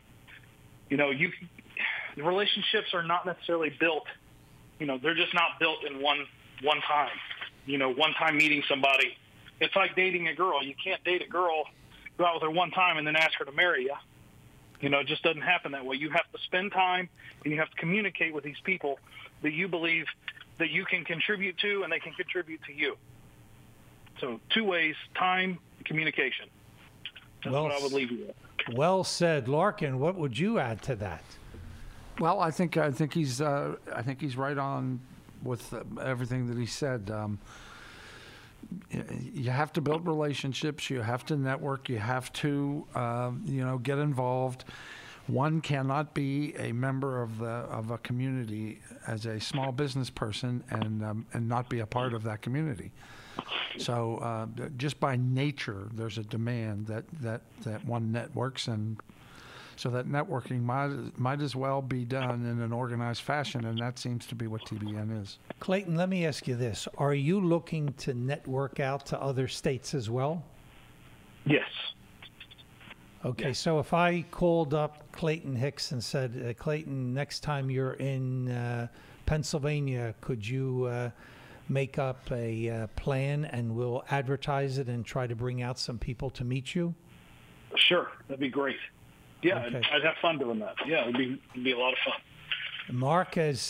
The relationships are not necessarily built, they're just not built in one time. One time meeting somebody. It's like dating a girl. You can't date a girl, go out with her one time, and then ask her to marry you. It just doesn't happen that way. You have to spend time, and you have to communicate with these people that you believe that you can contribute to, and they can contribute to you. So 2 ways: time and communication. That's what I would leave you with. Well said, Larkin. What would you add to that? Well, I think he's right on with everything that he said. You have to build relationships. You have to network. You have to, get involved. One cannot be a member of a community as a small business person and not be a part of that community. So just by nature, there's a demand that one networks, and so that networking might as well be done in an organized fashion, and that seems to be what TBN is. Clayton, let me ask you this. Are you looking to network out to other states as well? Yes. Okay, so if I called up Clayton Hicks and said, Clayton, next time you're in Pennsylvania, could you make up a plan and we'll advertise it and try to bring out some people to meet you? Sure, that'd be great. Yeah, Okay. I'd have fun doing that. Yeah, it'd be a lot of fun. Mark is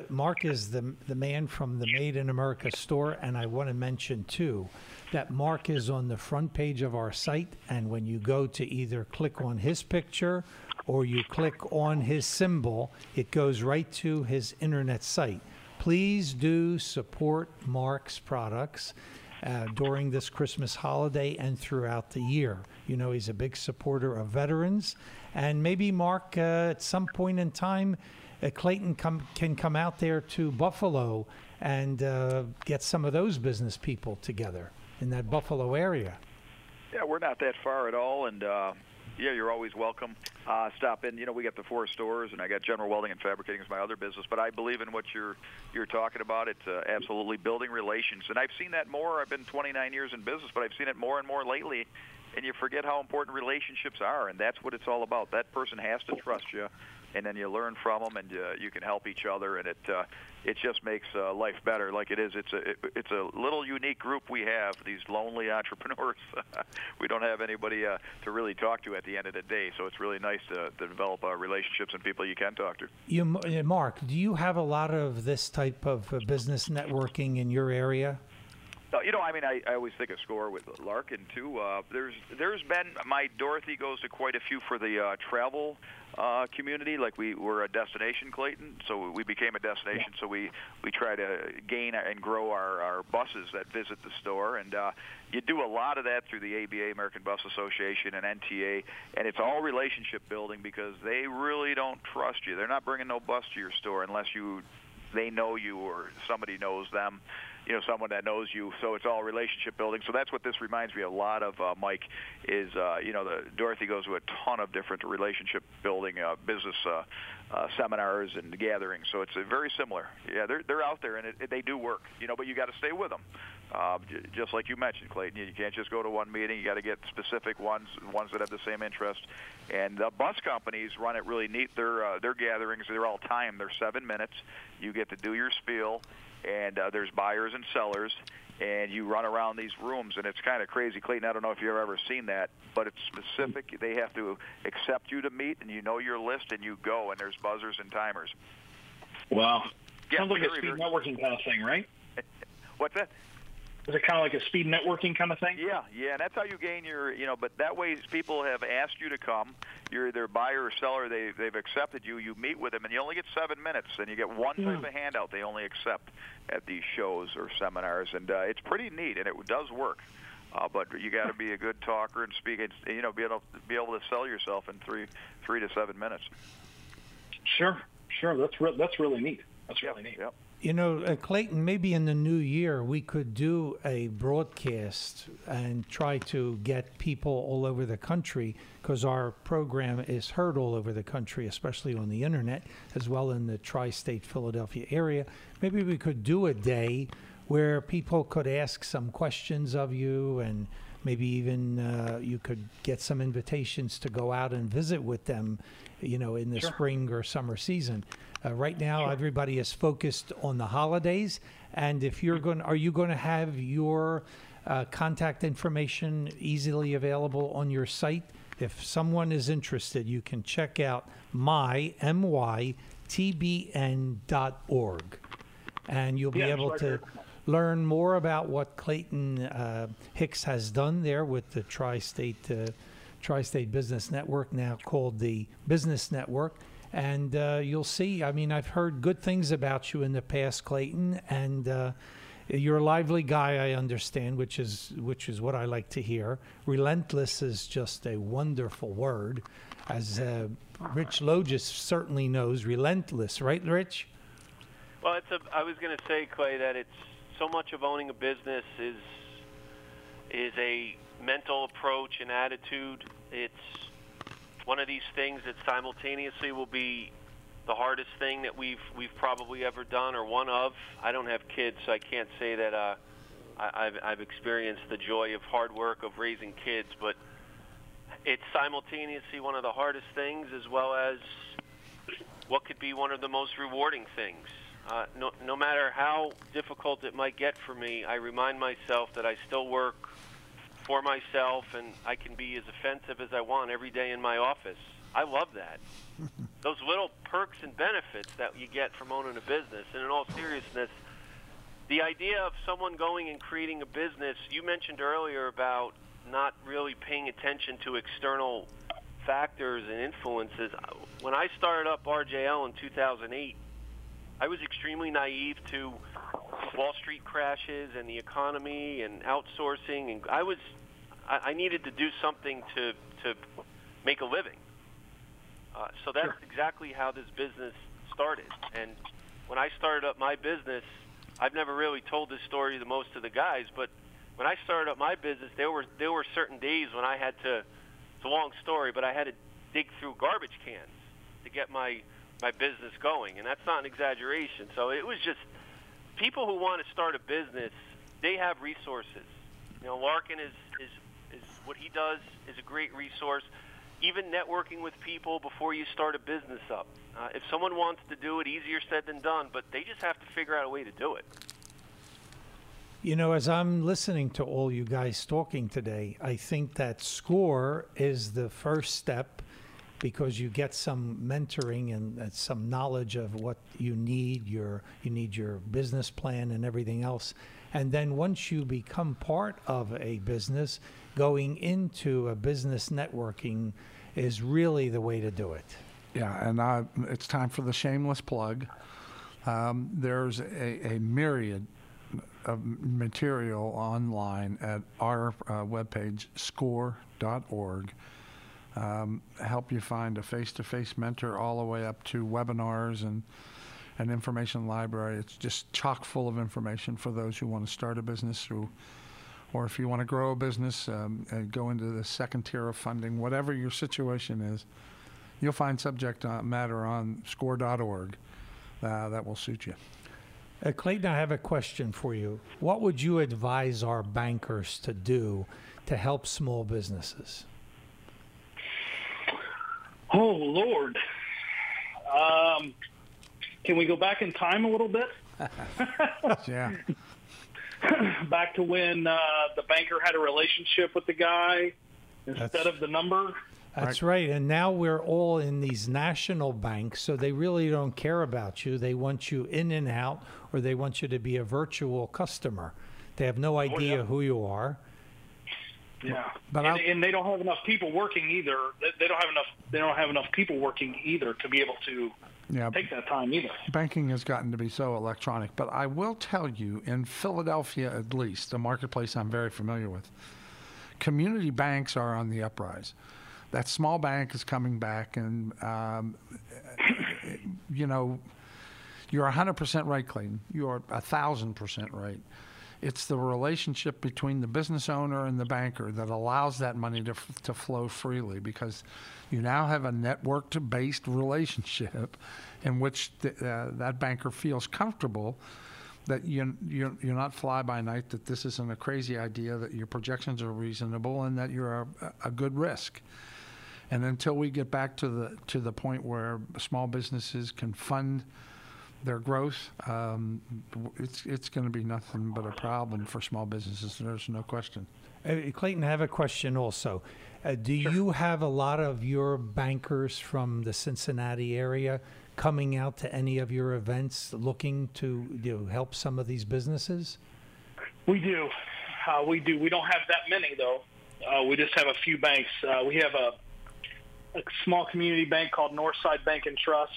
the man from the Made in America store, and I want to mention too that Mark is on the front page of our site, and when you go to either click on his picture or you click on his symbol, it goes right to his internet site. Please do support Mark's products during this Christmas holiday and throughout the year. You know, he's a big supporter of veterans, and maybe Mark at some point in time, Clayton can come out there to Buffalo and get some of those business people together in that Buffalo area. Yeah, we're not that far at all, and yeah, you're always welcome. Stop in. You know, we got the 4 stores, and I got General Welding and Fabricating as my other business. But I believe in what you're talking about. It's absolutely building relations, and I've seen that more. I've been 29 years in business, but I've seen it more and more lately. And you forget how important relationships are, and that's what it's all about. That person has to trust you, and then you learn from them, and you can help each other, and it just makes life better. Like it is, it's a little unique group we have. These lonely entrepreneurs. We don't have anybody to really talk to at the end of the day, so it's really nice to develop relationships and people you can talk to. Mark, do you have a lot of this type of business networking in your area? You know, I mean, I always think of SCORE with Larkin, too. There's been, my Dorothy goes to quite a few for the travel community. Like we're a destination, Clayton, so we became a destination. So we try to gain and grow our buses that visit the store. And you do a lot of that through the ABA, American Bus Association, and NTA. And it's all relationship building because they really don't trust you. They're not bringing no bus to your store unless they know you or somebody knows them. You know, someone that knows you, so it's all relationship building. So that's what this reminds me a lot of, Mike, is, you know, Dorothy goes to a ton of different relationship building business seminars and gatherings. So it's very similar. Yeah, they're out there, and they do work, you know, but you got to stay with them. Just like you mentioned, Clayton, you can't just go to one meeting. You got to get specific ones that have the same interest. And the bus companies run it really neat. Their gatherings, they're all timed. They're 7 minutes. You get to do your spiel. And there's buyers and sellers, and you run around these rooms, and it's kind of crazy. Clayton, I don't know if you've ever seen that, but it's specific. They have to accept you to meet, and you know your list, and you go, and there's buzzers and timers. Wow. Yeah, sounds like a speed networking kind of thing, right? What's that? Is it kind of like a speed networking kind of thing? Yeah, and that's how you gain your, you know, but that way people have asked you to come. You're their buyer or seller. They've accepted you. You meet with them, and you only get 7 minutes, and you get one type of handout they only accept at these shows or seminars, and it's pretty neat, and it does work. But you got to be a good talker and speak, and, you know, be able to sell yourself in 3 to 7 minutes. Sure. That's really neat. That's really neat. Yep. You know, Clayton, maybe in the new year we could do a broadcast and try to get people all over the country, because our program is heard all over the country, especially on the internet, as well in the tri-state Philadelphia area. Maybe we could do a day where people could ask some questions of you, and maybe even you could get some invitations to go out and visit with them, you know, in the spring or summer season. Right now, everybody is focused on the holidays, and if are you going to have your contact information easily available on your site? If someone is interested, you can check out mytbn.org, and you'll be able to learn more about what Clayton Hicks has done there with the Tri-State Business Network, now called the Business Network. And you'll see, I mean, I've heard good things about you in the past, Clayton, and you're a lively guy, I understand, which is what I like to hear. Relentless is just a wonderful word, as Rich Logis certainly knows. Relentless, right, Rich? Well, I was going to say, Clay, that it's so much of owning a business is a mental approach and attitude. It's one of these things that simultaneously will be the hardest thing that we've probably ever done, or one of. I don't have kids, so I can't say that I've experienced the joy of hard work of raising kids, but it's simultaneously one of the hardest things as well as what could be one of the most rewarding things. No matter how difficult it might get for me, I remind myself that I still work for myself and I can be as offensive as I want every day in my office. I love that. Those little perks and benefits that you get from owning a business. And in all seriousness, the idea of someone going and creating a business, you mentioned earlier about not really paying attention to external factors and influences. When I started up RJL in 2008, I was extremely naive to Wall Street crashes and the economy and outsourcing, and I needed to do something to make a living. So that's exactly how this business started. And when I started up my business, I've never really told this story to most of the guys, but when I started up my business, there were certain days when I had to. It's a long story, but I had to dig through garbage cans to get my business going, and that's not an exaggeration. So it was just people who want to start a business, they have resources. You know, Larkin is what he does is a great resource. Even networking with people before you start a business up. If someone wants to do it, easier said than done, but they just have to figure out a way to do it. You know, as I'm listening to all you guys talking today, I think that SCORE is the first step, because you get some mentoring and some knowledge of what you need. You need your business plan and everything else. And then once you become part of a business, going into a business networking is really the way to do it. Yeah, and it's time for the shameless plug. There's a myriad of material online at our webpage, score.org. Help you find a face-to-face mentor all the way up to webinars and an information library. It's just chock full of information for those who want to start a business or if you want to grow a business and go into the second tier of funding, whatever your situation is, you'll find subject matter on score.org that will suit you. Clayton, I have a question for you. What would you advise our bankers to do to help small businesses? Oh, Lord. Can we go back in time a little bit? Yeah. Back to when the banker had a relationship with the guy instead of the number. That's right. And now we're all in these national banks, so they really don't care about you. They want you in and out, or they want you to be a virtual customer. They have no idea who you are. Yeah, and they don't have enough people working either. They don't have enough people working either to be able to take that time either. Banking has gotten to be so electronic, but I will tell you, in Philadelphia at least, a marketplace I'm very familiar with, community banks are on the uprise. That small bank is coming back, and you know, you're 100% right, Clayton. You're 1,000% right. It's the relationship between the business owner and the banker that allows that money to flow freely, because you now have a network-based relationship in which that banker feels comfortable that you're not fly-by-night, that this isn't a crazy idea, that your projections are reasonable, and that you're a good risk. And until we get back to the point where small businesses can fund their growth, it's going to be nothing but a problem for small businesses. There's no question. Clayton, I have a question also. Do you have a lot of your bankers from the Cincinnati area coming out to any of your events looking to help some of these businesses? We do. We don't have that many, though. We just have a few banks. We have a small community bank called Northside Bank and Trust.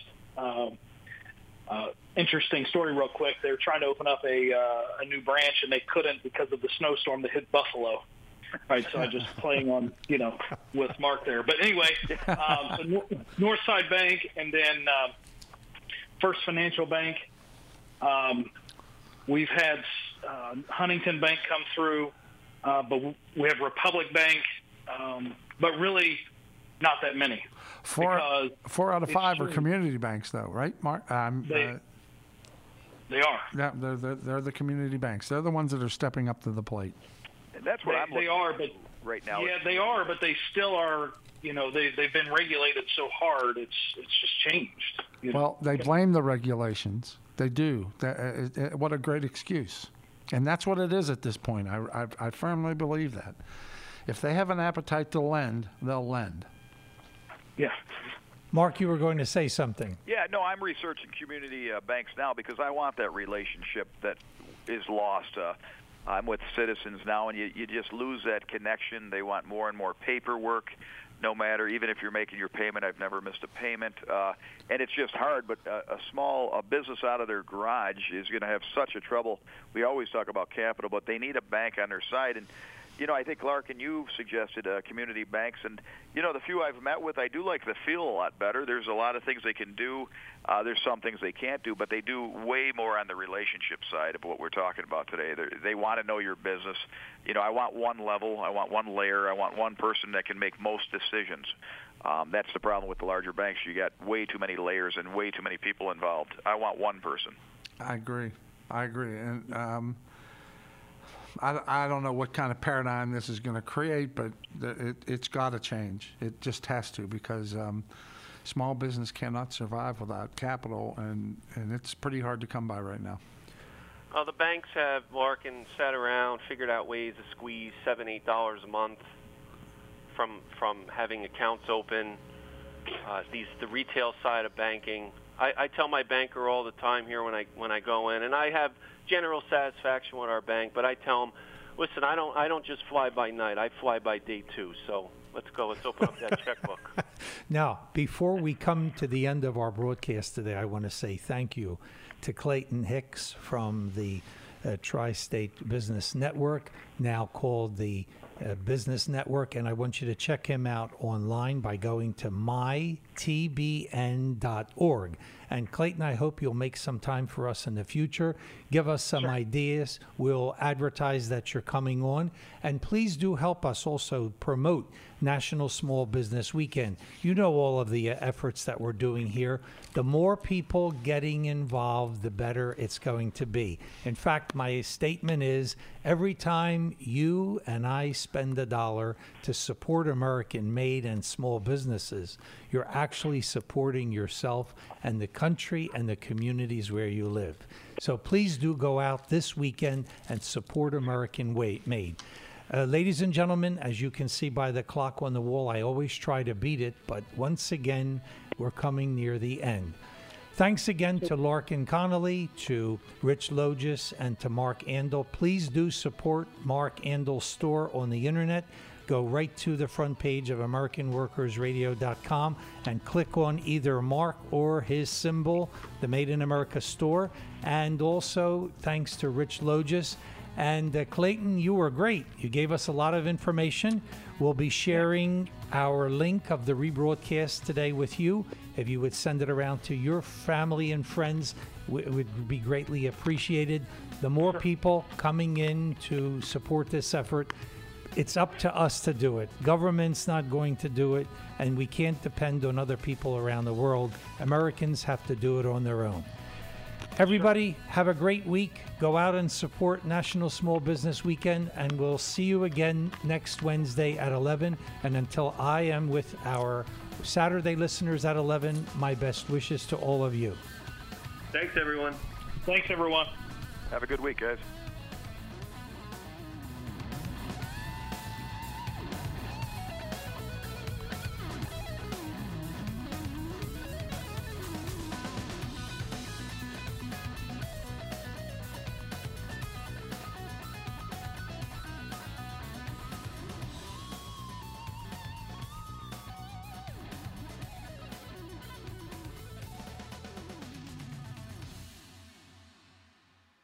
Interesting story real quick. They were trying to open up a new branch, and they couldn't because of the snowstorm that hit Buffalo. Right, so I'm just playing on, with Mark there. But anyway, so Northside Bank, and then First Financial Bank. We've had Huntington Bank come through, but we have Republic Bank, but really not that many. Four out of five are community banks, though, right, Mark? They are. Yeah, they're the community banks. They're the ones that are stepping up to the plate. And that's what they are, right now. Yeah, they are, but they still are. You know, they've been regulated so hard. It's just changed. Well, they blame the regulations. They do. What a great excuse. And that's what it is at this point. I firmly believe that. If they have an appetite to lend, they'll lend. Yeah. Mark, you were going to say something. Yeah, no, I'm researching community banks now because I want that relationship that is lost. I'm with Citizens now, and you just lose that connection. They want more and more paperwork, no matter, even if you're making your payment. I've never missed a payment. And it's just hard, but a small business out of their garage is going to have such a trouble. We always talk about capital, but they need a bank on their side. And you know, I think, Larkin, you suggested community banks, and, you know, the few I've met with, I do like the feel a lot better. There's a lot of things they can do. There's some things they can't do, but they do way more on the relationship side of what we're talking about today. They want to know your business. You know, I want one level. I want one layer. I want one person that can make most decisions. That's the problem with the larger banks. You got way too many layers and way too many people involved. I want one person. I agree. And I don't know what kind of paradigm this is going to create, but it's got to change. It just has to, because small business cannot survive without capital, and it's pretty hard to come by right now. Well, the banks have, Larkin, sat around, figured out ways to squeeze $7, $8 a month from having accounts open. The retail side of banking. I tell my banker all the time here when I go in, and I have general satisfaction with our bank, but I tell them, listen, I don't just fly by night. I fly by day too. So let's go. Let's open up that checkbook. Now, before we come to the end of our broadcast today, I want to say thank you to Clayton Hicks from the Tri-State Business Network, now called the Business Network, and I want you to check him out online by going to mytbn.org. And Clayton, I hope you'll make some time for us in the future. Give us some ideas. We'll advertise that you're coming on. And please do help us also promote National Small Business Weekend. You know all of the efforts that we're doing here. The more people getting involved, the better it's going to be. In fact, my statement is every time you and I spend $1 to support American-made and small businesses, you're actually supporting yourself and the country and the communities where you live. So please do go out this weekend and support American-made. Ladies and gentlemen, as you can see by the clock on the wall, I always try to beat it, but once again, we're coming near the end. Thanks again to Larkin Connolly, to Rich Logis, and to Mark Andel. Please do support Mark Andel's store on the internet. Go right to the front page of AmericanWorkersRadio.com and click on either Mark or his symbol, the Made in America store. And also, thanks to Rich Logis. And Clayton, you were great. You gave us a lot of information. We'll be sharing our link of the rebroadcast today with you. If you would send it around to your family and friends, it would be greatly appreciated. The more people coming in to support this effort, it's up to us to do it. Government's not going to do it, and we can't depend on other people around the world. Americans have to do it on their own. Everybody, have a great week. Go out and support National Small Business Weekend, and we'll see you again next Wednesday at 11. And until I am with our Saturday listeners at 11, my best wishes to all of you. Thanks, everyone. Thanks, everyone. Have a good week, guys.